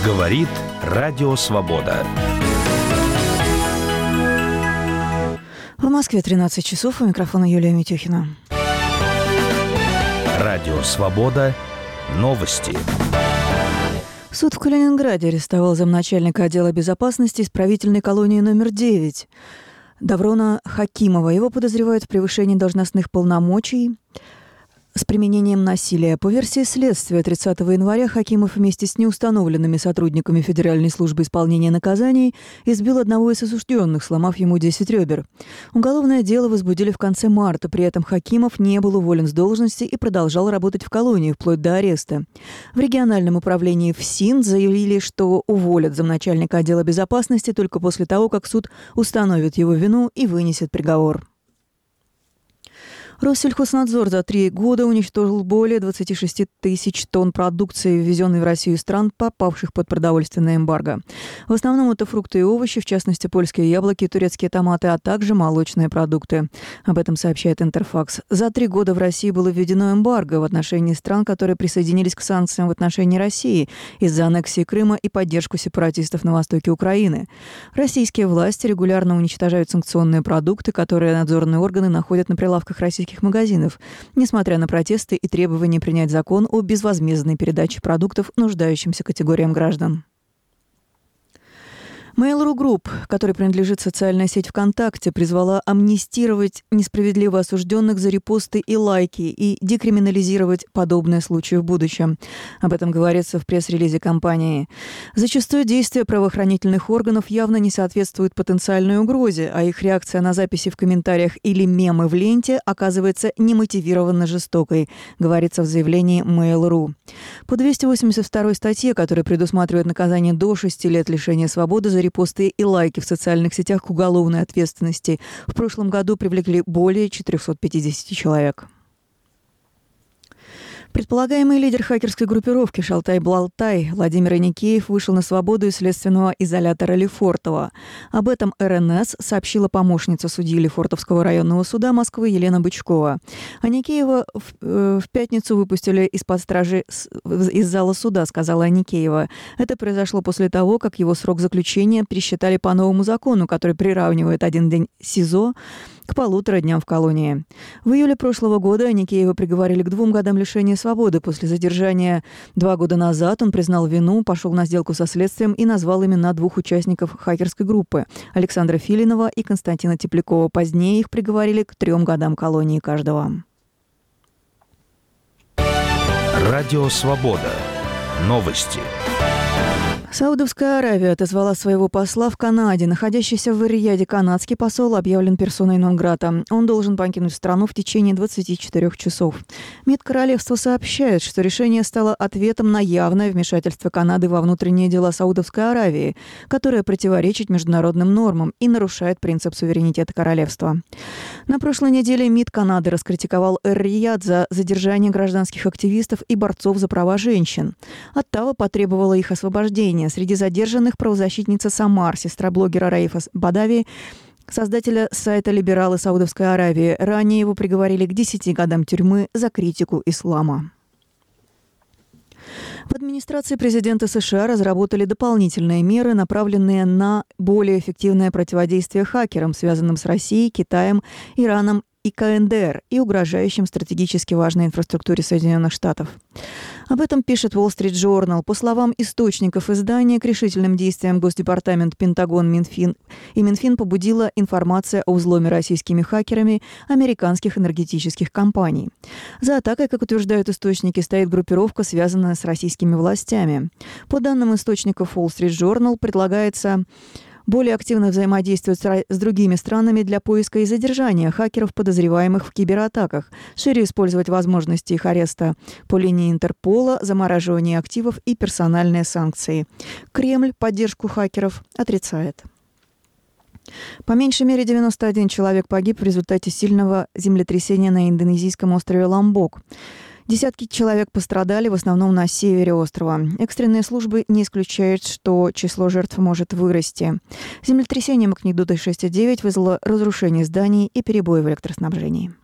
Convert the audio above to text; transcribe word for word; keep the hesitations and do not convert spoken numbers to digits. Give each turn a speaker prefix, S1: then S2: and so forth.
S1: Говорит Радио Свобода.
S2: В Москве тринадцать часов. У микрофона Юлия Митюхина.
S1: Радио Свобода. Новости.
S2: Суд в Калининграде арестовал замначальника отдела безопасности исправительной колонии номер девять Даврона Хакимова. Его подозревают в превышении должностных полномочий с применением насилия. По версии следствия, тридцатого января Хакимов вместе с неустановленными сотрудниками Федеральной службы исполнения наказаний избил одного из осужденных, сломав ему десять ребер. Уголовное дело возбудили в конце марта. При этом Хакимов не был уволен с должности и продолжал работать в колонии вплоть до ареста. В региональном управлении ФСИН заявили, что уволят замначальника отдела безопасности только после того, как суд установит его вину и вынесет приговор. Россельхознадзор за три года уничтожил более двадцать шесть тысяч тонн продукции, ввезенной в Россию из стран, попавших под продовольственное эмбарго. В основном это фрукты и овощи, в частности, польские яблоки, турецкие томаты, а также молочные продукты. Об этом сообщает Интерфакс. За три года в России было введено эмбарго в отношении стран, которые присоединились к санкциям в отношении России из-за аннексии Крыма и поддержку сепаратистов на востоке Украины. Российские власти регулярно уничтожают санкционные продукты, которые надзорные органы находят на прилавках российских магазинов, несмотря на протесты и требования принять закон о безвозмездной передаче продуктов нуждающимся категориям граждан. Mail.ru Group, которой принадлежит социальная сеть ВКонтакте, призвала амнистировать несправедливо осужденных за репосты и лайки и декриминализировать подобные случаи в будущем. Об этом говорится в пресс-релизе компании. Зачастую действия правоохранительных органов явно не соответствуют потенциальной угрозе, а их реакция на записи в комментариях или мемы в ленте оказывается немотивированно жестокой, говорится в заявлении Mail.ru. По двести восемьдесят второй статье, которая предусматривает наказание до шести лет лишения свободы за репосты и лайки в социальных сетях к уголовной ответственности, в прошлом году привлекли более четырехсот пятидесяти человек. Предполагаемый лидер хакерской группировки Шалтай-Балтай Владимир Аникеев вышел на свободу из следственного изолятора Лефортово. Об этом эр эн эс сообщила помощница судьи Лефортовского районного суда Москвы Елена Бычкова. Аникеева в, э, в пятницу выпустили из-под стражи с, из зала суда, сказала Аникеева. Это произошло после того, как его срок заключения пересчитали по новому закону, который приравнивает один день СИЗО к полутора дням в колонии. В июле прошлого года Аникеева приговорили к двум годам лишения свободы. После задержания два года назад он признал вину, пошел на сделку со следствием и назвал имена двух участников хакерской группы – Александра Филинова и Константина Теплякова. Позднее их приговорили к трем годам колонии каждого.
S1: Радио Свобода. Новости.
S2: Саудовская Аравия отозвала своего посла в Канаде. Находящийся в Эр-Рияде канадский посол объявлен персоной нон-грата. Он должен покинуть страну в течение двадцати четырёх часов. МИД королевства сообщает, что решение стало ответом на явное вмешательство Канады во внутренние дела Саудовской Аравии, которое противоречит международным нормам и нарушает принцип суверенитета королевства. На прошлой неделе МИД Канады раскритиковал Эр-Рияд за задержание гражданских активистов и борцов за права женщин. Оттава потребовала их освобождения. Среди задержанных правозащитница Самар, сестра блогера Раифа Бадави, создателя сайта «Либералы Саудовской Аравии». Ранее его приговорили к десяти годам тюрьмы за критику ислама. В администрации президента США разработали дополнительные меры, направленные на более эффективное противодействие хакерам, связанным с Россией, Китаем, Ираном и ка эн дэ эр и угрожающим стратегически важной инфраструктуре Соединенных Штатов. Об этом пишет Wall Street Journal. По словам источников издания, к решительным действиям Госдепартамент, Пентагон, Минфин и Минфин побудила информация о взломе российскими хакерами американских энергетических компаний. За атакой, как утверждают источники, стоит группировка, связанная с российскими властями. По данным источников Wall Street Journal, предлагается более активно взаимодействовать с другими странами для поиска и задержания хакеров, подозреваемых в кибератаках, шире использовать возможности их ареста по линии Интерпола, замораживание активов и персональные санкции. Кремль поддержку хакеров отрицает. По меньшей мере девяносто один человек погиб в результате сильного землетрясения на индонезийском острове Ломбок. Десятки человек пострадали, в основном на севере острова. Экстренные службы не исключают, что число жертв может вырасти. Землетрясение магнитудой шесть и девять вызвало разрушение зданий и перебои в электроснабжении.